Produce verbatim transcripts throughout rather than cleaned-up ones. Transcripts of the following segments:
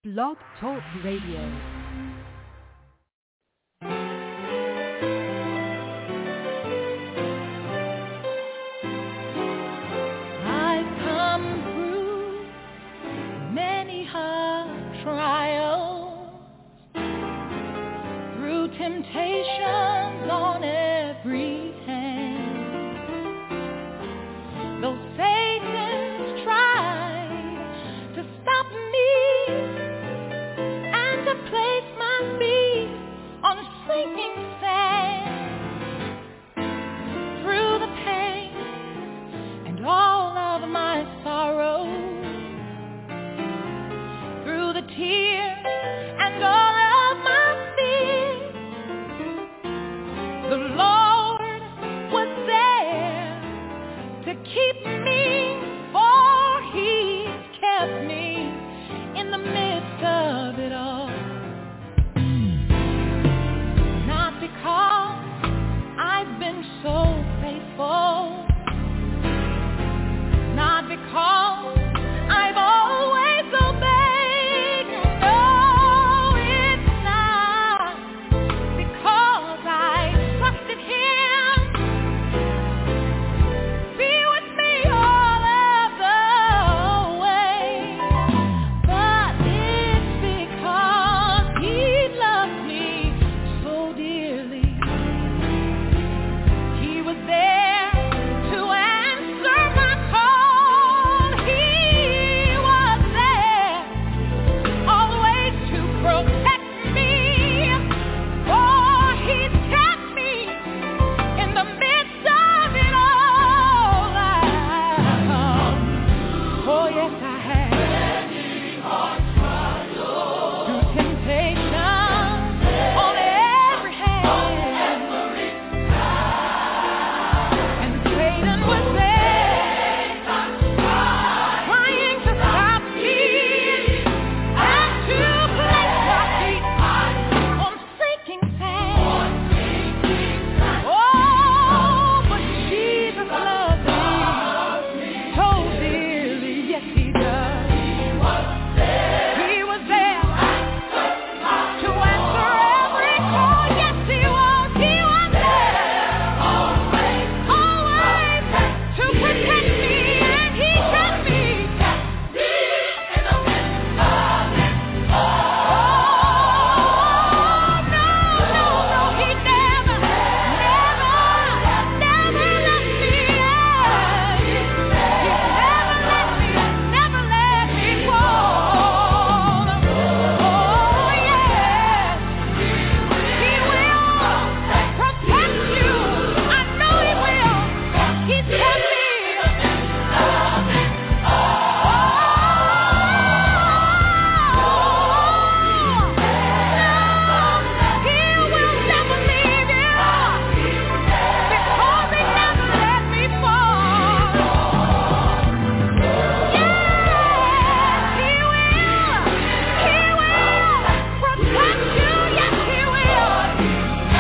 Blog Talk Radio. Temptations on every hand, though Satan's tried to stop me and to place my feet on sinking sand. Through the pain and all of my sorrow, through the tears and all of my fears, the Lord was there to keep me, for He's kept me in the midst of it all. Not because I've been so faithful, not because I've always obeyed, no, it's not because I trusted Him. Be with me all of the way, but it's because He loves me so dearly. He was there to answer my call. He was there always to protect me, for He's kept me in the midst of it all. Oh yes, I have. Through temptations on every hand, and Satan was there trying to stop me and to place my feet on sinking sand. Oh, but Jesus loves me so dearly, yes He does. He was there to answer every call, yes He was. He was there always to protect me, and He kept me in the midst of it all. No, no, no, He never, never, never let me out. He never let me, never let me fall. Oh yes, He will protect you. I know He will. He's kept me. He will never leave you, because He never let me fall. Yes, He will. He will protect you. Yes, He will.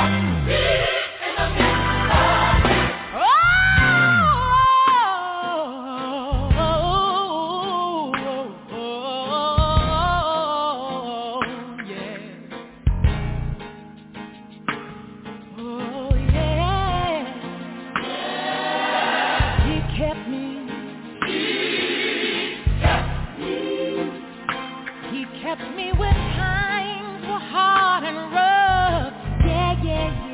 Oh, yeah. Oh, yeah. He kept me. He kept me when times were hard and rough. Yeah, yeah,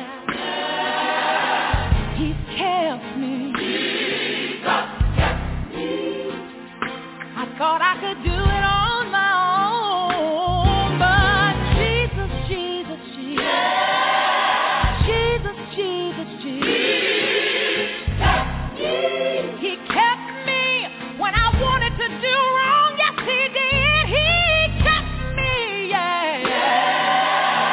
yeah. He's kept me. I thought I could do it on my own, but Jesus, Jesus, Jesus, Jesus, Jesus, He kept me when I wanted to do wrong. Yes, He did. He kept me, yeah.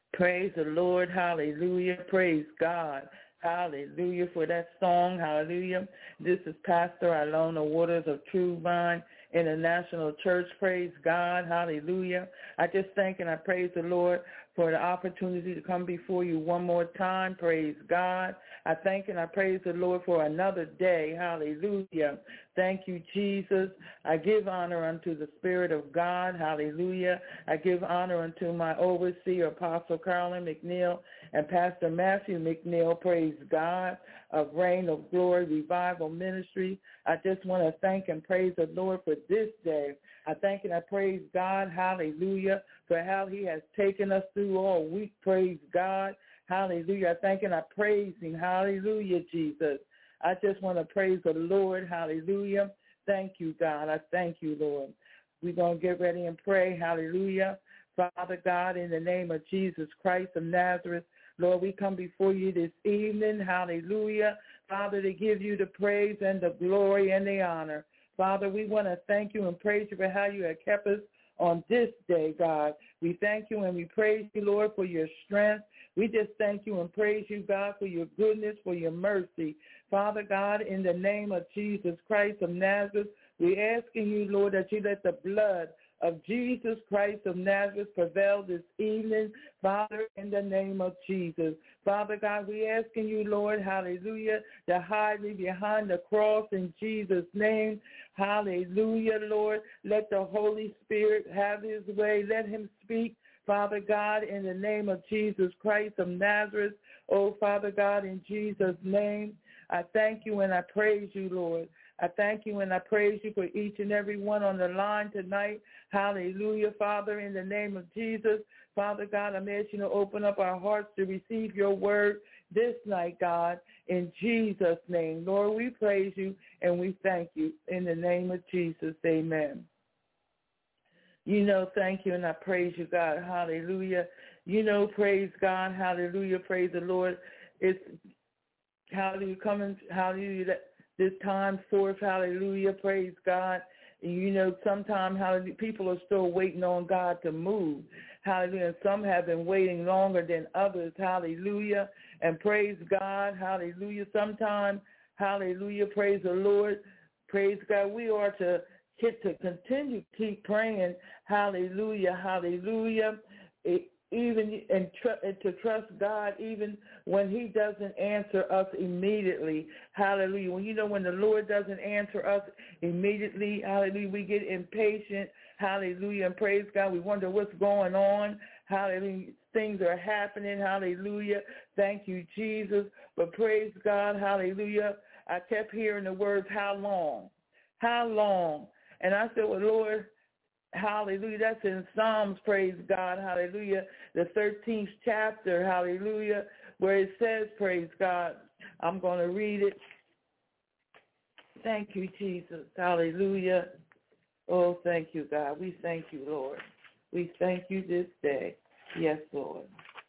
Praise the Lord. Hallelujah. Praise God. Hallelujah for that song. Hallelujah. This is Pastor Ilona Waters of True Vine International Church. Praise God. Hallelujah. I just thank and I praise the Lord for the opportunity to come before you one more time. Praise God. I thank and I praise the Lord for another day. Hallelujah. Thank you, Jesus. I give honor unto the Spirit of God. Hallelujah. I give honor unto my overseer, Apostle Carolyn McNeil, and Pastor Matthew McNeil. Praise God, of Reign of Glory Revival Ministry. I just want to thank and praise the Lord for this day. I thank and I praise God, hallelujah, for how he has taken us through all week. Praise God, hallelujah. I thank and I praise him, hallelujah, Jesus. I just want to praise the Lord, hallelujah. Thank you, God. I thank you, Lord. We're going to get ready and pray, hallelujah. Father God, in the name of Jesus Christ of Nazareth, Lord, we come before you this evening, hallelujah. Father, to give you the praise and the glory and the honor. Father, we want to thank you and praise you for how you have kept us on this day, God. We thank you and we praise you, Lord, for your strength. We just thank you and praise you, God, for your goodness, for your mercy. Father God, in the name of Jesus Christ of Nazareth, we're asking you, Lord, that you let the blood of Jesus Christ of Nazareth prevail this evening, Father, in the name of Jesus. Father God, we asking you, Lord, hallelujah, to hide me behind the cross in Jesus' name. Hallelujah, Lord. Let the Holy Spirit have his way. Let him speak, Father God, in the name of Jesus Christ of Nazareth. Oh, Father God, in Jesus' name, I thank you and I praise you, Lord. I thank you and I praise you for each and every one on the line tonight. Hallelujah, Father, in the name of Jesus. Father God, I'm asking you to open up our hearts to receive your word this night, God, in Jesus' name. Lord, we praise you and we thank you in the name of Jesus. Amen. You know, thank you and I praise you, God. Hallelujah. You know, praise God. Hallelujah. Praise the Lord. It's hallelujah coming. Hallelujah. This time forth, hallelujah, praise God. And you know, sometimes hallelujah, people are still waiting on God to move. Hallelujah. And some have been waiting longer than others. Hallelujah. And praise God. Hallelujah. Sometimes, hallelujah, praise the Lord. Praise God. We are to get to continue to keep praying. Hallelujah. Hallelujah. It, even and, tr- and to trust God even when he doesn't answer us immediately. Hallelujah. When you know when the Lord doesn't answer us immediately, hallelujah, we get impatient. Hallelujah. And praise God. We wonder what's going on. Hallelujah. Things are happening. Hallelujah. Thank you, Jesus. But praise God. Hallelujah. I kept hearing the words, how long? How long? And I said, well, Lord, hallelujah. That's in Psalms, praise God, hallelujah, the thirteenth chapter, hallelujah, where it says, praise God. I'm going to read it. Thank you, Jesus, hallelujah. Oh, thank you, God. We thank you, Lord. We thank you this day. Yes, Lord.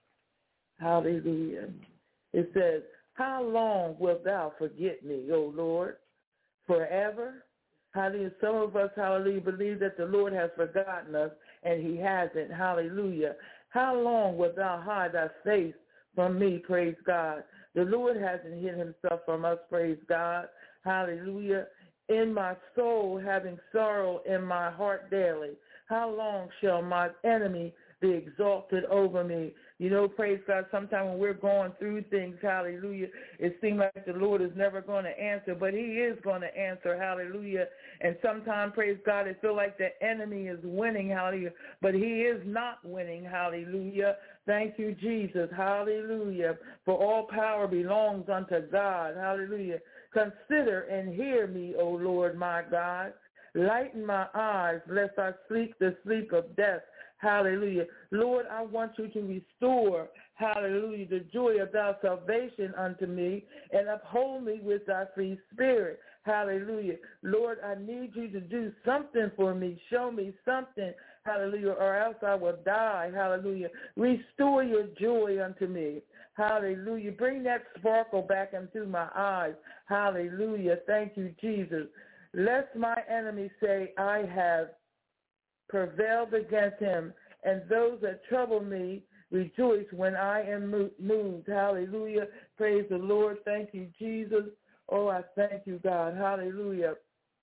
Hallelujah. It says, how long wilt thou forget me, O Lord? Forever? Hallelujah. Some of us, hallelujah, believe that the Lord has forgotten us, and he hasn't. Hallelujah. How long wilt thou hide thy face from me, praise God? The Lord hasn't hid himself from us, praise God. Hallelujah. In my soul, having sorrow in my heart daily. How long shall my enemy be exalted over me? You know, praise God, sometimes when we're going through things, hallelujah, it seems like the Lord is never going to answer, but he is going to answer, hallelujah. And sometimes, praise God, it feels like the enemy is winning, hallelujah, but he is not winning, hallelujah. Thank you, Jesus, hallelujah. For all power belongs unto God, hallelujah. Consider and hear me, O Lord, my God. Lighten my eyes, lest I sleep the sleep of death. Hallelujah. Lord, I want you to restore, hallelujah, the joy of thy salvation unto me and uphold me with thy free spirit. Hallelujah. Lord, I need you to do something for me. Show me something, hallelujah, or else I will die. Hallelujah. Restore your joy unto me. Hallelujah. Bring that sparkle back into my eyes. Hallelujah. Thank you, Jesus. Lest my enemies say, I have prevailed against him, and those that trouble me rejoice when I am moved. Hallelujah. Praise the Lord. Thank you, Jesus. Oh, I thank you, God. Hallelujah.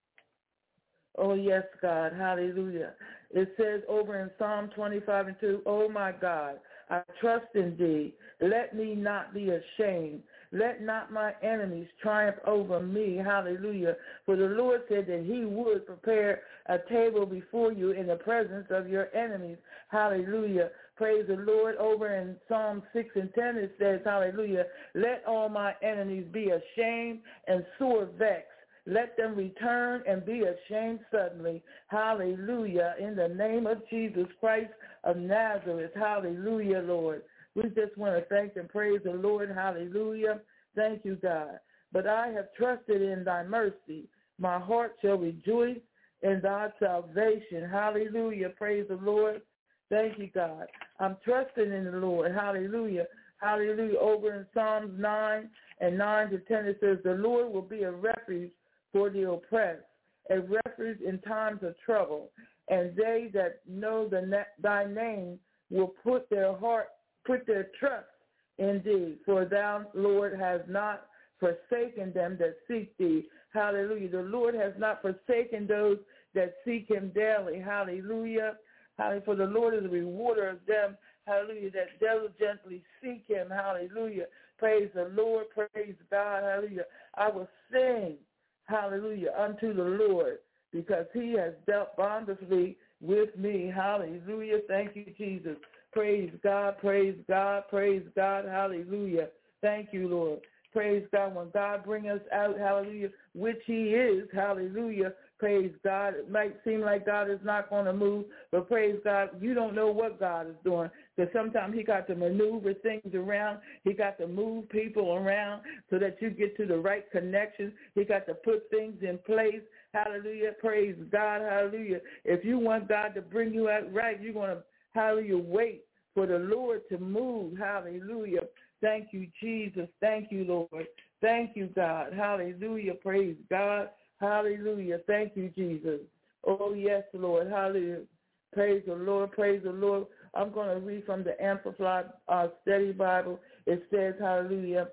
Oh, yes, God. Hallelujah. It says over in Psalm twenty-five and two, oh, my God, I trust in thee. Let me not be ashamed. Let not my enemies triumph over me. Hallelujah. For the Lord said that he would prepare a table before you in the presence of your enemies. Hallelujah. Praise the Lord. Over in Psalm six and ten it says, hallelujah, let all my enemies be ashamed and sore vexed. Let them return and be ashamed suddenly. Hallelujah. In the name of Jesus Christ of Nazareth. Hallelujah, Lord. We just want to thank and praise the Lord. Hallelujah. Thank you, God. But I have trusted in thy mercy. My heart shall rejoice in thy salvation. Hallelujah. Praise the Lord. Thank you, God. I'm trusting in the Lord. Hallelujah. Hallelujah. Over in Psalms nine and nine to ten, it says, the Lord will be a refuge for the oppressed, a refuge in times of trouble. And they that know the thy name will put their heart, put their trust in thee. For thou, Lord, has not forsaken them that seek thee. Hallelujah. The Lord has not forsaken those that seek him daily. Hallelujah. Hallelujah. For the Lord is a rewarder of them, hallelujah, that diligently seek him. Hallelujah. Praise the Lord. Praise God. Hallelujah. I will sing, hallelujah, unto the Lord, because he has dealt bountifully with me. Hallelujah. Thank you, Jesus. Praise God, praise God, praise God. Hallelujah. Thank you, Lord. Praise God. When God brings us out, hallelujah, which he is, hallelujah, praise God. It might seem like God is not going to move, but praise God, you don't know what God is doing, because sometimes he got to maneuver things around. He got to move people around so that you get to the right connection. He got to put things in place. Hallelujah. Praise God. Hallelujah. If you want God to bring you out right, you're going to, hallelujah, wait for the Lord to move. Hallelujah. Thank you, Jesus. Thank you, Lord. Thank you, God. Hallelujah. Praise God. Hallelujah. Thank you, Jesus. Oh, yes, Lord. Hallelujah. Praise the Lord. Praise the Lord. I'm going to read from the Amplified uh, Study Bible. It says, hallelujah,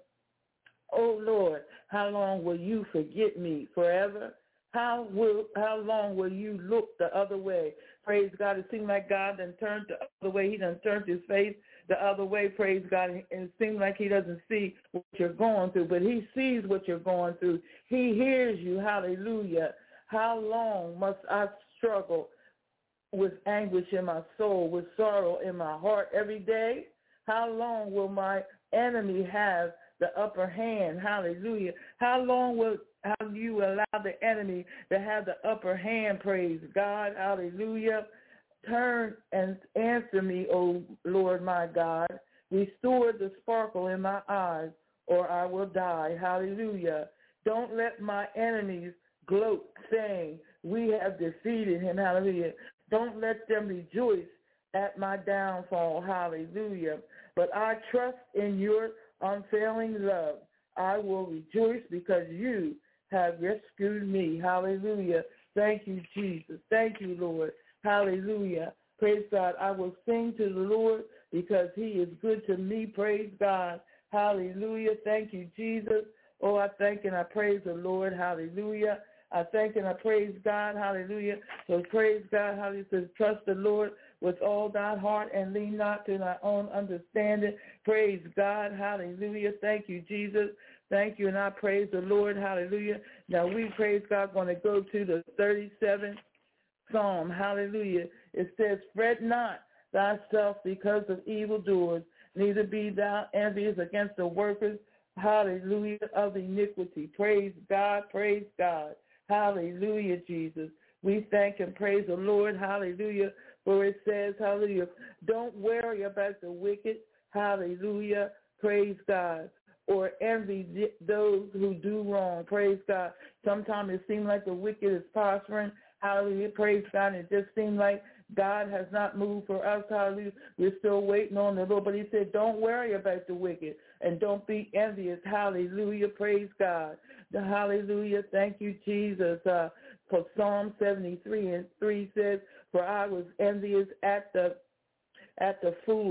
oh, Lord, how long will you forget me? Forever? How will how long will you look the other way? Praise God. It seems like God done turned the other way. He done turned his face the other way. Praise God. And it seems like he doesn't see what you're going through, but he sees what you're going through. He hears you. Hallelujah. How long must I struggle with anguish in my soul, with sorrow in my heart every day? How long will my enemy have the upper hand? Hallelujah. How long will how you allow the enemy to have the upper hand? Praise God. Hallelujah. Turn and answer me, O Lord my God. Restore the sparkle in my eyes, or I will die. Hallelujah. Don't let my enemies gloat, saying, we have defeated him. Hallelujah. Don't let them rejoice at my downfall. Hallelujah. But I trust in your unfailing love. I will rejoice because you have rescued me. Hallelujah. Thank you, Jesus. Thank you, Lord. Hallelujah. Praise God. I will sing to the Lord because he is good to me. Praise God. Hallelujah. Thank you, Jesus. Oh, I thank and I praise the Lord. Hallelujah. I thank and I praise God. Hallelujah. So praise God. Hallelujah. Says, trust the Lord with all thy heart and lean not to thy own understanding. Praise God. Hallelujah. Thank you, Jesus. Thank you. And I praise the Lord. Hallelujah. Now we, praise God, going to go to the thirty-seventh Psalm. Hallelujah. It says, fret not thyself because of evildoers, neither be thou envious against the workers, hallelujah, of iniquity. Praise God. Praise God. Hallelujah, Jesus. We thank and praise the Lord. Hallelujah. For it says, hallelujah, don't worry about the wicked. Hallelujah. Praise God. Or envy those who do wrong. Praise God. Sometimes it seems like the wicked is prospering. Hallelujah. Praise God. It just seems like God has not moved for us. Hallelujah. We're still waiting on the Lord. But he said, don't worry about the wicked and don't be envious. Hallelujah. Praise God. The hallelujah. Thank you, Jesus. Uh, for Psalm seventy-three and three says, for I was envious at the at the foolish,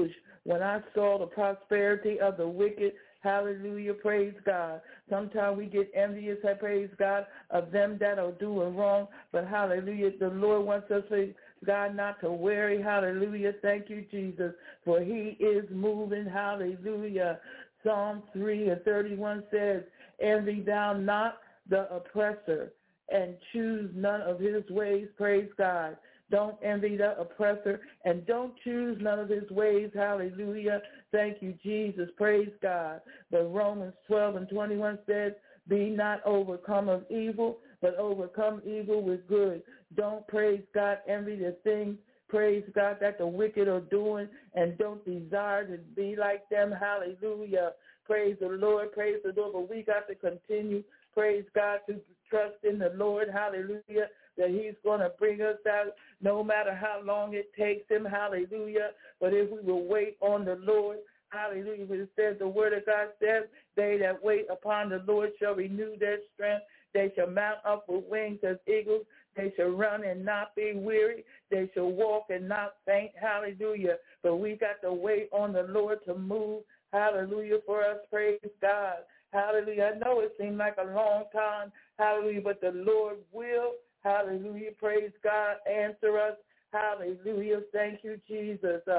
when I saw the prosperity of the wicked, hallelujah, praise God. Sometimes we get envious, I praise God, of them that are doing wrong, but hallelujah, the Lord wants us to, God, not to worry, hallelujah, thank you, Jesus, for he is moving, hallelujah. Psalm three and thirty-one says, envy thou not the oppressor, and choose none of his ways, praise God. Don't envy the oppressor, and don't choose none of his ways, hallelujah. Thank you, Jesus, praise God. But Romans twelve and twenty-one says, be not overcome of evil, but overcome evil with good. Don't, praise God, envy the things, praise God, that the wicked are doing, and don't desire to be like them, hallelujah. Praise the Lord, praise the Lord, but we got to continue, praise God, to trust in the Lord, hallelujah, that he's going to bring us out no matter how long it takes him, hallelujah. But if we will wait on the Lord, hallelujah, it says, the word of God says, they that wait upon the Lord shall renew their strength. They shall mount up with wings as eagles. They shall run and not be weary. They shall walk and not faint, hallelujah. But we got to wait on the Lord to move, hallelujah, for us, praise God. Hallelujah. I know it seemed like a long time, hallelujah, but the Lord will, hallelujah, praise God, answer us, hallelujah. Thank you, Jesus. Uh,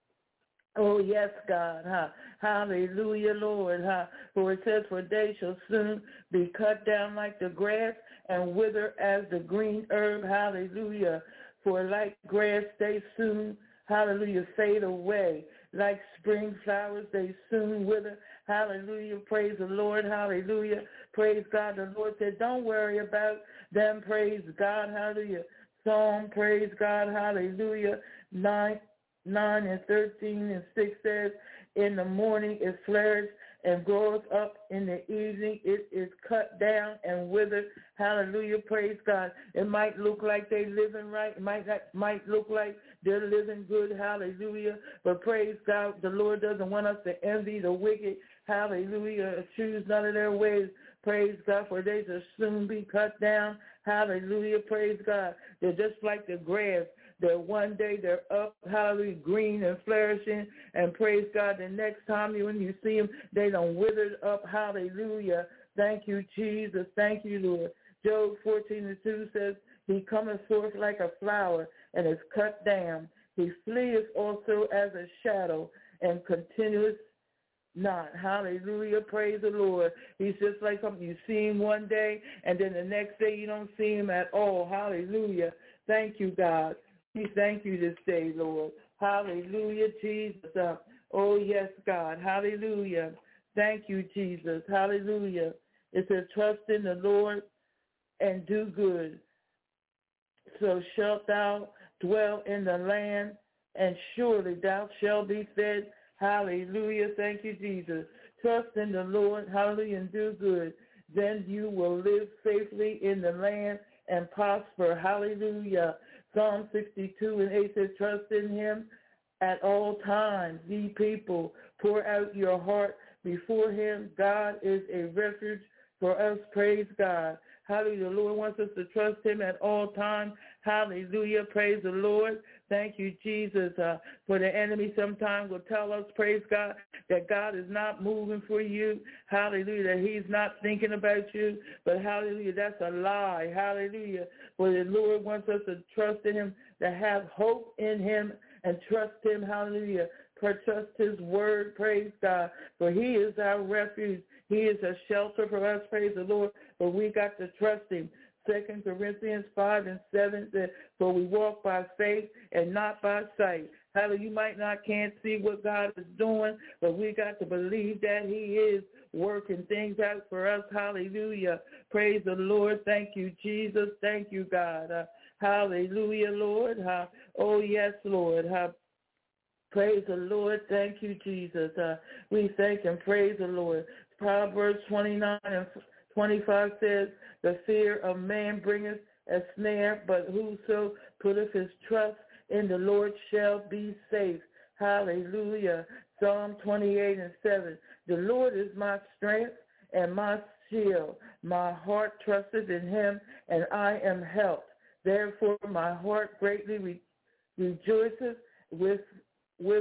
oh, yes, God. Huh? Hallelujah, Lord. Huh? For it says, for they shall soon be cut down like the grass and wither as the green herb, hallelujah. For like grass they soon, hallelujah, fade away. Like spring flowers, they soon wither. Hallelujah. Praise the Lord. Hallelujah. Praise God. The Lord said, don't worry about them. Praise God. Hallelujah. Psalm, praise God. Hallelujah. Nine, nine and thirteen and six says, in the morning it flourishes and grows up. In the evening it is cut down and withered. Hallelujah. Praise God. It might look like they're living right. It might not, might look like they're living good. Hallelujah. But praise God, the Lord doesn't want us to envy the wicked. Hallelujah. Choose none of their ways. Praise God, for they shall soon be cut down. Hallelujah. Praise God. They're just like the grass. That one day they're up, hallelujah, green and flourishing, and praise God, the next time you when you see them, they don't wither up, hallelujah. Thank you, Jesus. Thank you, Lord. Job fourteen and two says, he cometh forth like a flower and is cut down. He fleeth also as a shadow and continueth not. Hallelujah. Praise the Lord. He's just like something you see him one day, and then the next day you don't see him at all. Hallelujah. Thank you, God. We thank you this day, Lord. Hallelujah, Jesus. Uh, oh, yes, God. Hallelujah. Thank you, Jesus. Hallelujah. It says, trust in the Lord and do good. So shalt thou dwell in the land, and surely thou shalt be fed. Hallelujah. Thank you, Jesus. Trust in the Lord. Hallelujah, and do good. Then you will live safely in the land and prosper. Hallelujah. Psalm sixty-two and eight says, trust in him at all times, ye people. Pour out your heart before him. God is a refuge for us. Praise God. Hallelujah. The Lord wants us to trust him at all times. Hallelujah. Praise the Lord. Thank you, Jesus. Uh, for the enemy sometimes will tell us, praise God, that God is not moving for you. Hallelujah. That he's not thinking about you. But hallelujah, that's a lie. Hallelujah. For the Lord wants us to trust in him, to have hope in him and trust him. Hallelujah. Trust his word. Praise God. For he is our refuge. He is a shelter for us. Praise the Lord. But we got to trust him. Second Corinthians five and seven says, for we walk by faith and not by sight. Hallelujah. You might not can't see what God is doing, but we got to believe that he is working things out for us. Hallelujah. Praise the Lord. Thank you, Jesus. Thank you, God. Uh, hallelujah, Lord. Uh, oh, yes, Lord. Uh, praise the Lord. Thank you, Jesus. Uh, we thank and praise the Lord. Proverbs twenty-nine and twenty-five says, the fear of man bringeth a snare, but whoso putteth his trust in the Lord shall be safe. Hallelujah. Psalm twenty-eight and seven, the Lord is my strength and my shield. My heart trusteth in him, and I am helped. Therefore my heart greatly re- rejoiceth with with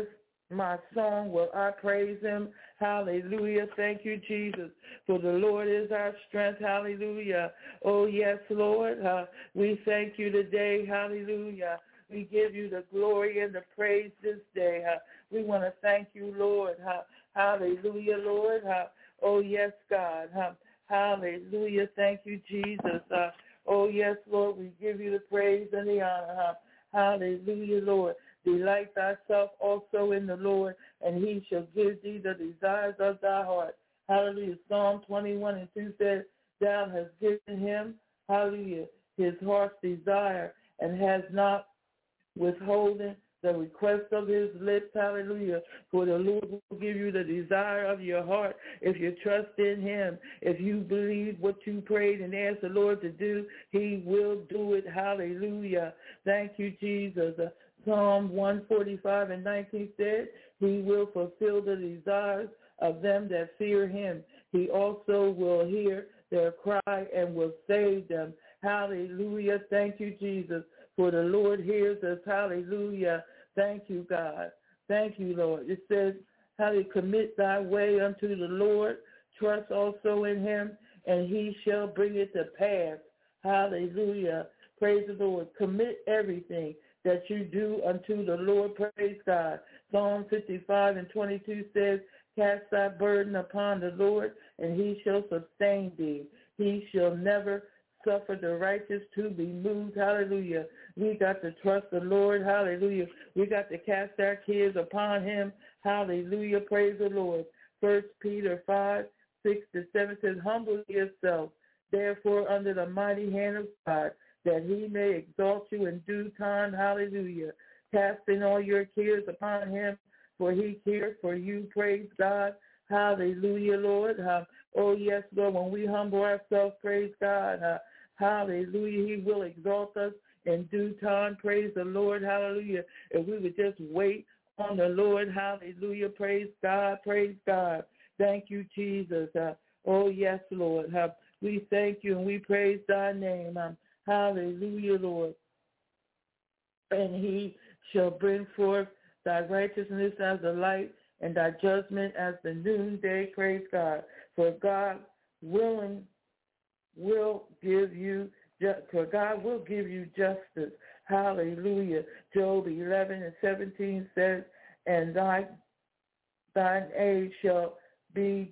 my song will I praise him. Hallelujah. Thank you, Jesus. For the Lord is our strength. Hallelujah. Oh, yes, Lord. Uh, we thank you today. Hallelujah. We give you the glory and the praise this day. Uh, we want to thank you, Lord. Uh, hallelujah, Lord. Uh, oh, yes, God. Uh, hallelujah. Thank you, Jesus. Uh, oh, yes, Lord. We give you the praise and the honor. Uh, hallelujah, Lord. Delight thyself also in the Lord, and he shall give thee the desires of thy heart. Hallelujah. Psalm twenty-one and two says, thou hast given him, hallelujah, his heart's desire, and has not withholden the request of his lips. Hallelujah. For the Lord will give you the desire of your heart if you trust in him. If you believe what you prayed and asked the Lord to do, he will do it. Hallelujah. Thank you, Jesus. Uh, Psalm one forty-five and nineteen said, he will fulfill the desires of them that fear him. He also will hear their cry and will save them. Hallelujah. Thank you, Jesus. For the Lord hears us. Hallelujah. Thank you, God. Thank you, Lord. It says, how to commit thy way unto the Lord. Trust also in him, and he shall bring it to pass. Hallelujah. Praise the Lord. Commit everything that you do unto the Lord. Praise God. Psalm fifty-five and twenty-two says, cast thy burden upon the Lord, and he shall sustain thee. He shall never suffer the righteous to be moved. Hallelujah. We got to trust the Lord. Hallelujah. We got to cast our cares upon him. Hallelujah. Praise the Lord. First Peter five, six to seven says, humble yourself, therefore, under the mighty hand of God, that he may exalt you in due time. Hallelujah. Casting all your cares upon him, for he cares for you. Praise God. Hallelujah, Lord. Uh, oh, yes, Lord, when we humble ourselves, praise God. Uh, hallelujah. He will exalt us in due time. Praise the Lord. Hallelujah. If we would just wait on the Lord. Hallelujah. Praise God. Praise God. Thank you, Jesus. Uh, oh, yes, Lord. Uh, we thank you and we praise thy name. Um, hallelujah, Lord. And he shall bring forth thy righteousness as the light, and thy judgment as the noonday. Praise God. For God willing will give you, for God will give you justice. Hallelujah. Job eleven and seventeen says, and thy thine age shall be,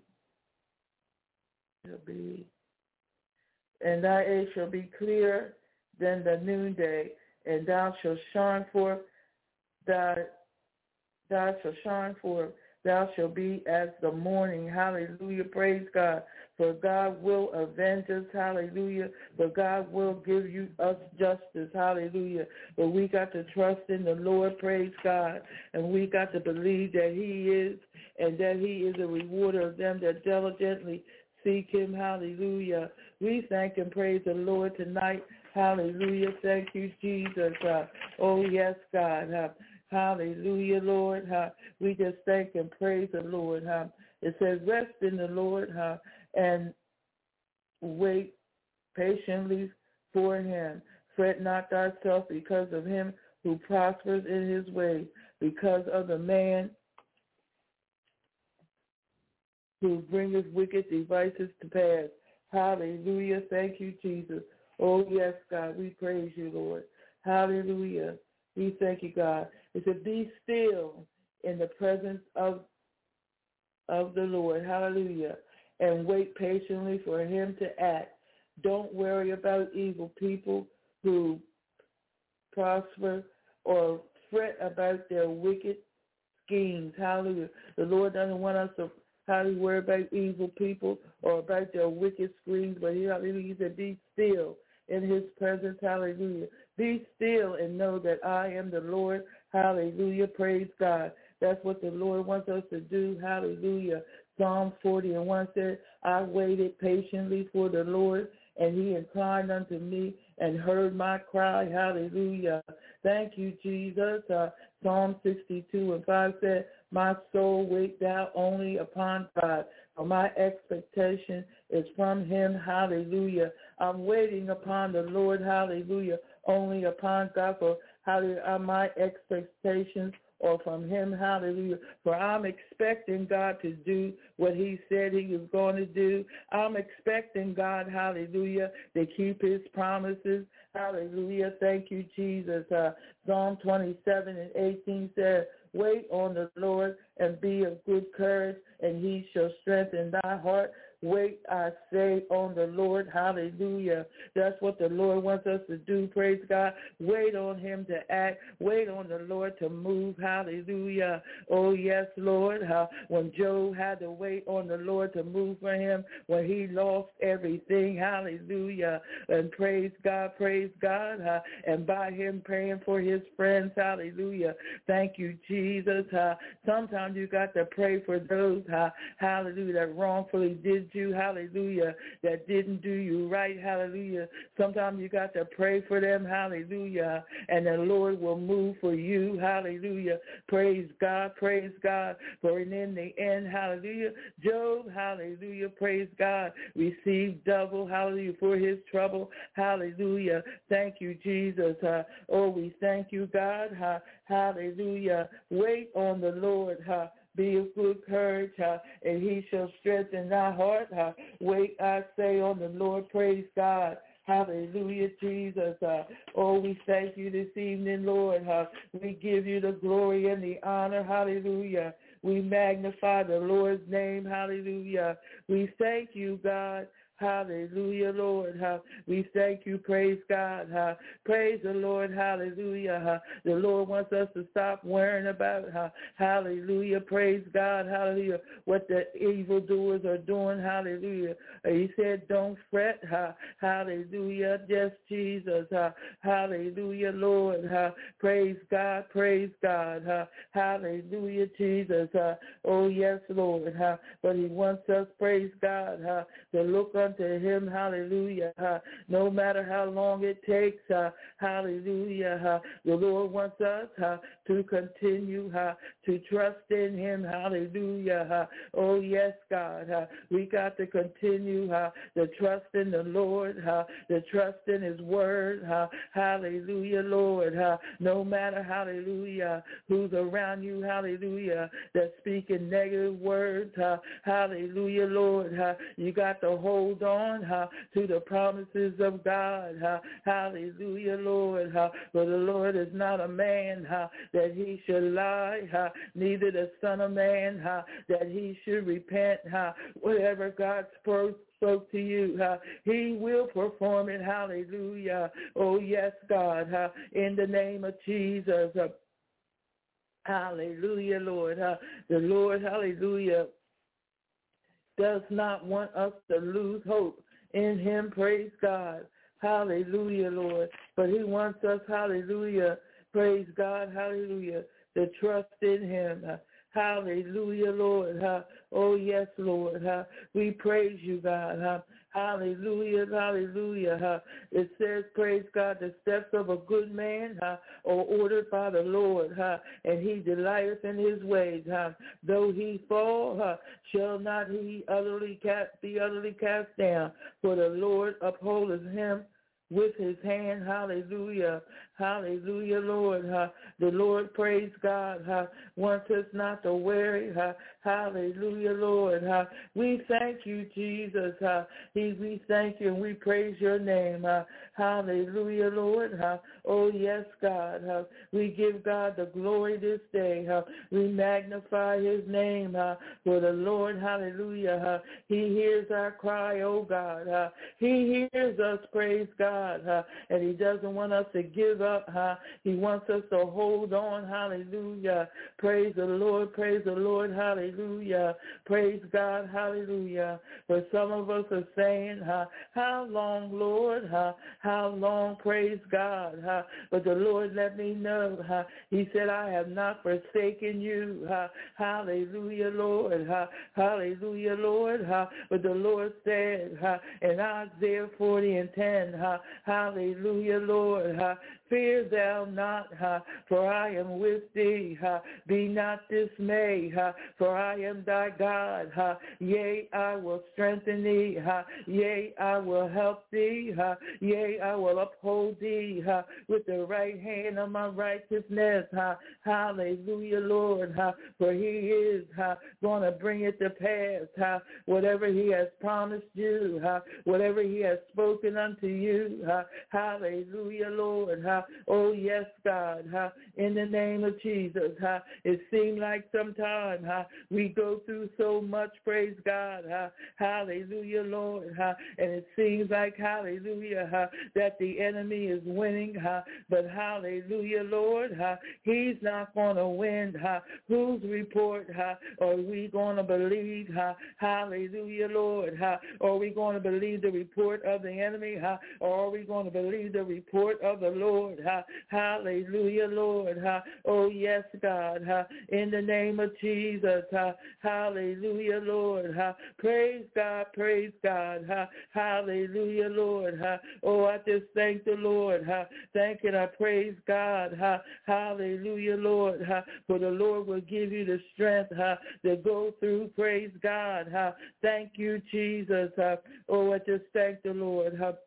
shall be, and thy age shall be clearer than the noonday, and thou shalt shine forth thy thou shalt shine forth, thou shalt be as the morning. Hallelujah. Praise God. For God will avenge us. Hallelujah. For God will give you us justice. Hallelujah. But we got to trust in the Lord. Praise God. And we got to believe that he is, and that he is a rewarder of them that diligently seek him. Hallelujah. We thank and praise the Lord tonight. Hallelujah. Thank you, Jesus. Uh, oh, yes, God. Uh, Hallelujah, Lord. Uh, we just thank and praise the Lord. Uh, it says, rest in the Lord uh, and wait patiently for him. Fret not thyself because of him who prospers in his way, because of the man who bringeth wicked devices to pass. Hallelujah. Thank you, Jesus. Oh, yes, God. We praise you, Lord. Hallelujah. We thank you, God. It said, be still in the presence of of the Lord. Hallelujah. And wait patiently for him to act. Don't worry about evil people who prosper or fret about their wicked schemes. Hallelujah. The Lord doesn't want us to hardly worry about evil people or about their wicked schemes, but he, hallelujah, he said, be still in his presence. Hallelujah. Be still and know that I am the Lord. Hallelujah. Praise God. That's what the Lord wants us to do. Hallelujah. Psalm forty and one said, I waited patiently for the Lord, and he inclined unto me and heard my cry. Hallelujah. Thank you, Jesus. Uh, Psalm sixty-two and five said, my soul wait thou only upon God, for my expectation is from him. Hallelujah. I'm waiting upon the Lord. Hallelujah. Only upon God, for hallelujah, my expectations or from him, hallelujah. For I'm expecting God to do what he said he was going to do. I'm expecting God, hallelujah, to keep his promises. Hallelujah. Thank you, Jesus. Uh, Psalm twenty-seven and eighteen says, wait on the Lord and be of good courage, and he shall strengthen thy heart. Wait, I say, on the Lord. Hallelujah. That's what the Lord wants us to do. Praise God. Wait on him to act. Wait on the Lord to move. Hallelujah. Oh, yes, Lord. Uh, when Job had to wait on the Lord to move for him, when he lost everything. Hallelujah. And praise God, praise God. Uh, and by him praying for his friends. Hallelujah. Thank you, Jesus. Uh, sometimes you got to pray for those, uh, hallelujah, that wrongfully did you, hallelujah, that didn't do you right, hallelujah. Sometimes you got to pray for them, hallelujah, and the Lord will move for you, hallelujah. Praise God, praise God. For in the end, hallelujah, Job, hallelujah, praise God, received double, hallelujah, for his trouble, hallelujah. Thank you, Jesus. Uh, oh, we thank you, God, uh, hallelujah. Wait on the Lord, uh, be of good courage, uh, and he shall strengthen thy heart. Uh, wait, I say, on the Lord. Praise God. Hallelujah, Jesus. Uh, oh, we thank you this evening, Lord. Uh, we give you the glory and the honor. Hallelujah. We magnify the Lord's name. Hallelujah. We thank you, God. Hallelujah, Lord. Uh, we thank you. Praise God. Uh, praise the Lord. Hallelujah. Uh, the Lord wants us to stop worrying about, uh, hallelujah, praise God, hallelujah, what the evildoers are doing. Hallelujah. Uh, he said, don't fret. Uh, hallelujah. Just Jesus. Uh, hallelujah, Lord. Uh, praise God. Praise God. Uh, hallelujah, Jesus. Uh, oh, yes, Lord. Uh, but he wants us, praise God, uh, to look unto him, hallelujah, uh, no matter how long it takes, uh, hallelujah, uh, the Lord wants us uh, to continue uh, to trust in him, hallelujah, uh, oh yes, God, uh, we got to continue uh, to trust in the Lord, uh, to trust in his word, uh, hallelujah, Lord, uh, no matter, hallelujah, who's around you, hallelujah, that's speaking negative words, uh, hallelujah, Lord, uh, you got to hold Hold on uh, to the promises of God. Uh, hallelujah, Lord. Uh, for the Lord is not a man uh, that he should lie, uh, neither the Son of Man uh, that he should repent. Uh, whatever God spoke spoke to you, uh, he will perform it. Hallelujah. Oh, yes, God. Uh, in the name of Jesus. Uh, hallelujah, Lord. Uh, the Lord, hallelujah, does not want us to lose hope in him, praise God. Hallelujah, Lord. But he wants us, hallelujah, praise God, hallelujah, to trust in him. Hallelujah, Lord. Oh, yes, Lord. We praise you, God. Hallelujah, hallelujah. It says, praise God, the steps of a good man are ordered by the Lord, and he delighteth in his ways. Though he fall, shall not he utterly cast, be utterly cast down, for the Lord upholdeth him with his hand. Hallelujah. Hallelujah, Lord. Uh, the Lord, praise God, uh, wants us not to worry. Uh, hallelujah, Lord. Uh, we thank you, Jesus. Uh, he, we thank you and we praise your name. Uh, hallelujah, Lord. Uh, oh, yes, God. Uh, we give God the glory this day. Uh, we magnify his name. Uh, for the Lord, hallelujah. Uh, he hears our cry, oh God. Uh, he hears us, praise God. Uh, and he doesn't want us to give up. Uh, he wants us to hold on. Hallelujah. Praise the Lord. Praise the Lord. Hallelujah. Praise God. Hallelujah. For some of us are saying, uh, how long, Lord? Uh, how long? Praise God. Uh, but the Lord let me know. Uh, he said, I have not forsaken you. Uh, hallelujah, Lord. Uh, hallelujah, Lord. Uh, but the Lord said uh, in Isaiah forty and ten, uh, hallelujah, Lord. Uh, Fear thou not, ha, for I am with thee. Ha. Be not dismayed, ha, for I am thy God. Ha. Yea, I will strengthen thee. Ha. Yea, I will help thee. Ha. Yea, I will uphold thee ha, with the right hand of my righteousness. Ha. Hallelujah, Lord. Ha. For he is ha, going to bring it to pass. Ha. Whatever he has promised you, ha, whatever he has spoken unto you. Ha. Hallelujah, Lord. Ha. Oh, yes, God. Ha. In the name of Jesus. Ha. It seems like sometimes ha, we go through so much, praise God. Ha. Hallelujah, Lord. Ha. And it seems like, hallelujah, ha, that the enemy is winning. Ha. But hallelujah, Lord. Ha. He's not going to win. Ha. Whose report ha, are we going to believe? Ha. Hallelujah, Lord. Ha. Are we going to believe the report of the enemy? Ha. Or are we going to believe the report of the Lord? Ha. Hallelujah, Lord. Ha. Oh, yes, God. Ha. In the name of Jesus. Ha. Hallelujah, Lord. Ha. Praise God. Praise God. Ha. Hallelujah, Lord. Ha. Oh, I just thank the Lord. Ha. Thank and I praise God. Ha. Hallelujah, Lord. Ha. For the Lord will give you the strength ha, to go through. Praise God. Ha. Thank you, Jesus. Ha. Oh, I just thank the Lord. Ha.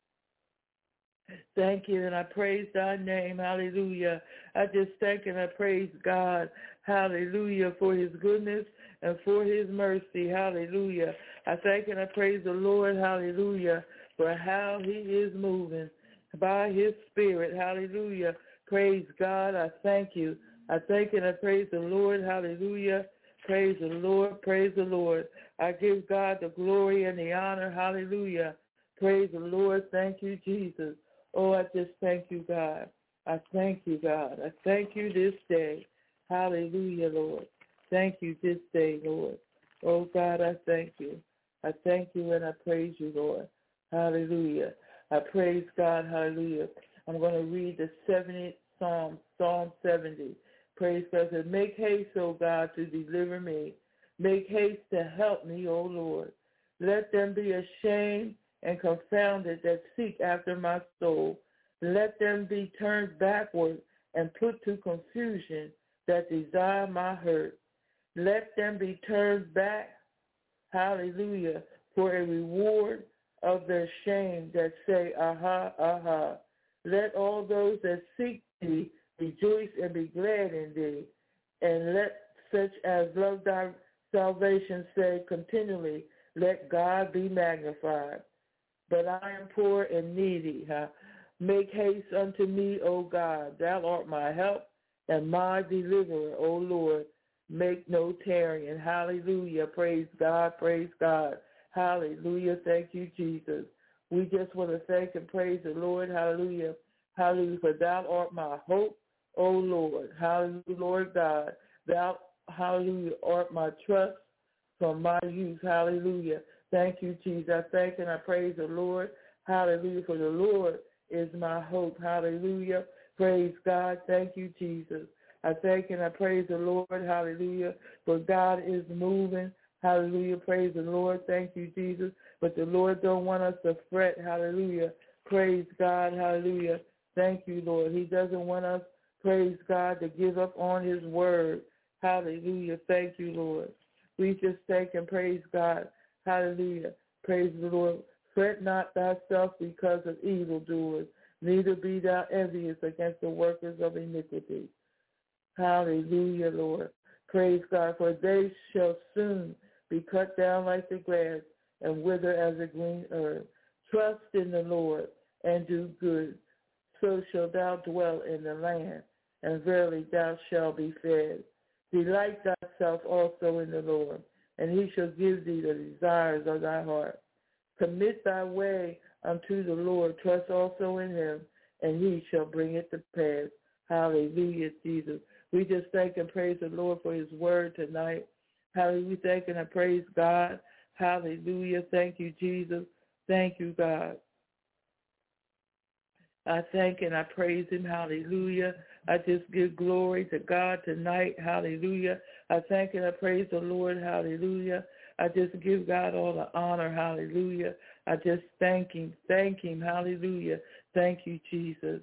Thank you, and I praise thy name. Hallelujah. I just thank and I praise God. Hallelujah, for his goodness and for his mercy. Hallelujah. I thank and I praise the Lord. Hallelujah, for how he is moving by his spirit. Hallelujah. Praise God. I thank you. I thank and I praise the Lord. Hallelujah. Praise the Lord. Praise the Lord. I give God the glory and the honor. Hallelujah. Praise the Lord. Thank you, Jesus. Oh, I just thank you, God. I thank you, God. I thank you this day. Hallelujah, Lord. Thank you this day, Lord. Oh, God, I thank you. I thank you and I praise you, Lord. Hallelujah. I praise God. Hallelujah. I'm going to read the seventieth Psalm, Psalm seventy. Praise God. Says, make haste, O God, to deliver me. Make haste to help me, O Lord. Let them be ashamed and confounded that seek after my soul. Let them be turned backward and put to confusion that desire my hurt. Let them be turned back, hallelujah, for a reward of their shame that say, aha, aha. Let all those that seek thee rejoice and be glad in thee. And let such as love thy salvation say continually, let God be magnified. But I am poor and needy. Huh? Make haste unto me, O God. Thou art my help and my deliverer, O Lord. Make no tarrying. Hallelujah. Praise God. Praise God. Hallelujah. Thank you, Jesus. We just want to thank and praise the Lord. Hallelujah. Hallelujah. For thou art my hope, O Lord. Hallelujah, Lord God. Thou, hallelujah, art my trust from my youth. Hallelujah. Thank you, Jesus. I thank and I praise the Lord. Hallelujah. For the Lord is my hope. Hallelujah. Praise God. Thank you, Jesus. I thank and I praise the Lord. Hallelujah. For God is moving. Hallelujah. Praise the Lord. Thank you, Jesus. But the Lord don't want us to fret. Hallelujah. Praise God. Hallelujah. Thank you, Lord. He doesn't want us, praise God, to give up on his word. Hallelujah. Thank you, Lord. We just thank and praise God. Hallelujah. Praise the Lord. Fret not thyself because of evildoers, neither be thou envious against the workers of iniquity. Hallelujah, Lord. Praise God, for they shall soon be cut down like the grass and wither as a green herb. Trust in the Lord and do good. So shalt thou dwell in the land, and verily thou shalt be fed. Delight thyself also in the Lord, and he shall give thee the desires of thy heart. Commit thy way unto the Lord. Trust also in him, and he shall bring it to pass. Hallelujah, Jesus. We just thank and praise the Lord for his word tonight. Hallelujah. We thank and I praise God. Hallelujah. Thank you, Jesus. Thank you, God. I thank and I praise him. Hallelujah. I just give glory to God tonight. Hallelujah. I thank and I praise the Lord. Hallelujah. I just give God all the honor. Hallelujah. I just thank him. Thank him. Hallelujah. Thank you, Jesus.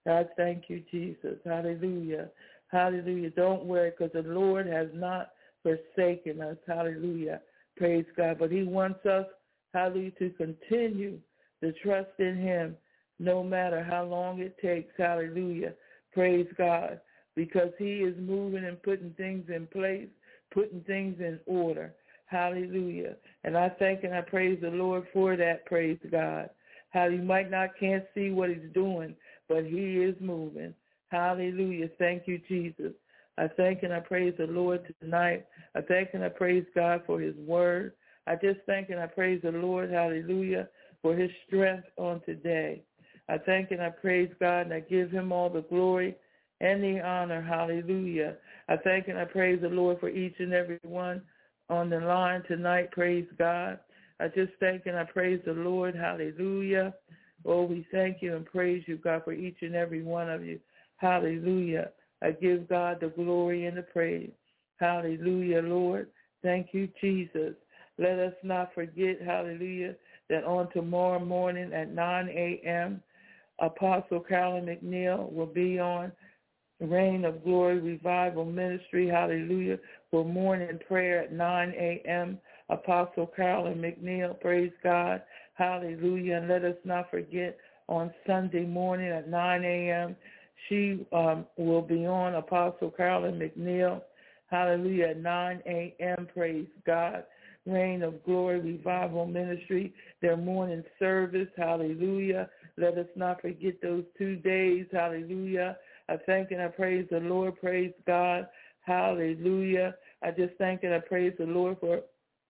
God, thank you, Jesus. Hallelujah. Hallelujah. Don't worry, because the Lord has not forsaken us. Hallelujah. Praise God. But he wants us, hallelujah, to continue to trust in him no matter how long it takes. Hallelujah. Praise God. Because he is moving and putting things in place, putting things in order. Hallelujah. And I thank and I praise the Lord for that. Praise God. How you might not can't see what he's doing, but he is moving. Hallelujah. Thank you, Jesus. I thank and I praise the Lord tonight. I thank and I praise God for his word. I just thank and I praise the Lord, hallelujah, for his strength on today. I thank and I praise God, and I give him all the glory and the honor, hallelujah. I thank and I praise the Lord for each and every one on the line tonight, praise God. I just thank and I praise the Lord, hallelujah. Oh, we thank you and praise you, God, for each and every one of you, hallelujah. I give God the glory and the praise, hallelujah, Lord. Thank you, Jesus. Let us not forget, hallelujah, that on tomorrow morning at nine a.m., Apostle Carolyn McNeil will be on Reign of Glory Revival Ministry, hallelujah, for morning prayer at nine a.m. Apostle Carolyn McNeil, praise God, hallelujah. And let us not forget on Sunday morning at nine a.m., she um, will be on Apostle Carolyn McNeil, hallelujah, at nine a.m., praise God. Reign of Glory Revival Ministry, their morning service, hallelujah. Let us not forget those two days, hallelujah. I thank and I praise the Lord, praise God, hallelujah. I just thank and I praise the Lord for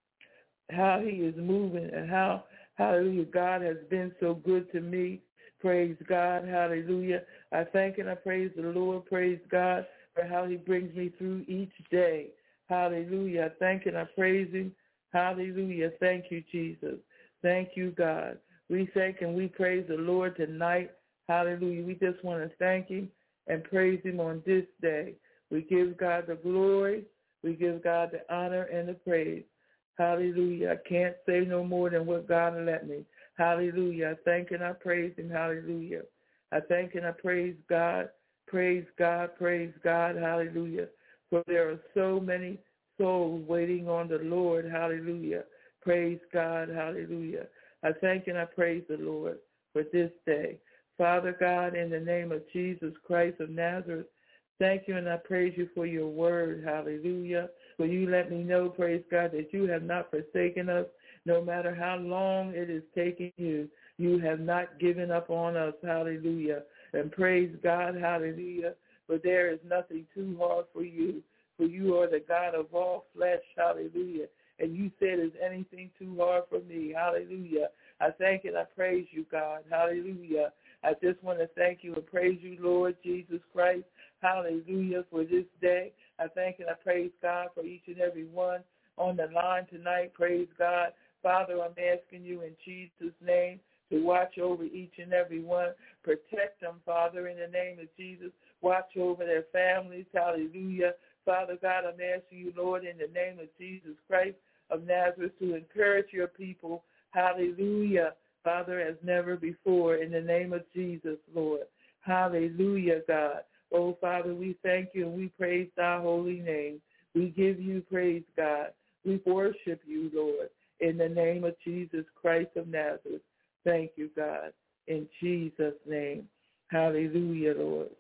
how he is moving and how, hallelujah, God has been so good to me, praise God, hallelujah. I thank and I praise the Lord, praise God, for how he brings me through each day, hallelujah. I thank and I praise him. Hallelujah. Thank you, Jesus. Thank you, God. We thank and we praise the Lord tonight. Hallelujah. We just want to thank him and praise him on this day. We give God the glory. We give God the honor and the praise. Hallelujah. I can't say no more than what God let me. Hallelujah. I thank and I praise him. Hallelujah. I thank and I praise God. Praise God. Praise God. Hallelujah. For there are so many souls waiting on the Lord, hallelujah. Praise God, hallelujah. I thank and I praise the Lord for this day. Father God, in the name of Jesus Christ of Nazareth, thank you and I praise you for your word, hallelujah. For you let me know, praise God, that you have not forsaken us, no matter how long it is taking you. You have not given up on us, hallelujah. And praise God, hallelujah, for there is nothing too hard for you. For you are the God of all flesh, hallelujah. And you said, is anything too hard for me, hallelujah. I thank and I praise you, God, hallelujah. I just want to thank you and praise you, Lord Jesus Christ, hallelujah, for this day. I thank and I praise God for each and every one on the line tonight, praise God. Father, I'm asking you in Jesus' name to watch over each and every one. Protect them, Father, in the name of Jesus. Watch over their families, hallelujah. Father God, I'm asking you, Lord, in the name of Jesus Christ of Nazareth, to encourage your people, hallelujah, Father, as never before, in the name of Jesus, Lord. Hallelujah, God. Oh, Father, we thank you and we praise thy holy name. We give you praise, God. We worship you, Lord, in the name of Jesus Christ of Nazareth. Thank you, God, in Jesus' name. Hallelujah, Lord.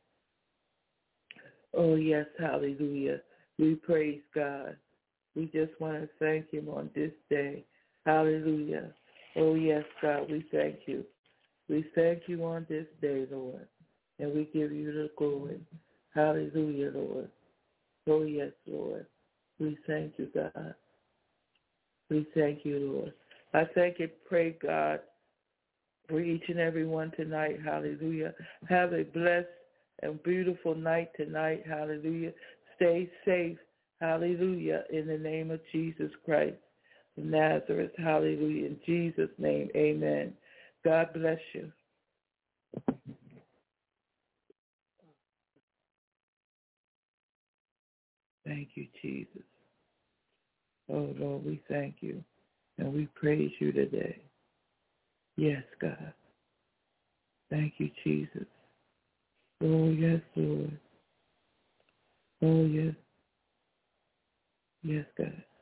Oh, yes, hallelujah. We praise God. We just want to thank him on this day. Hallelujah. Oh, yes, God, we thank you. We thank you on this day, Lord, and we give you the glory. Hallelujah, Lord. Oh, yes, Lord. We thank you, God. We thank you, Lord. I thank and pray, God, for each and every one tonight. Hallelujah. Have a blessed and beautiful night tonight. Hallelujah. Stay safe. Hallelujah. In the name of Jesus Christ of Nazareth. Hallelujah. In Jesus' name, amen. God bless you. Thank you, Jesus. Oh, Lord, we thank you and we praise you today. Yes, God. Thank you, Jesus. Oh, yes, Lord. Oh, yes. Yes, God.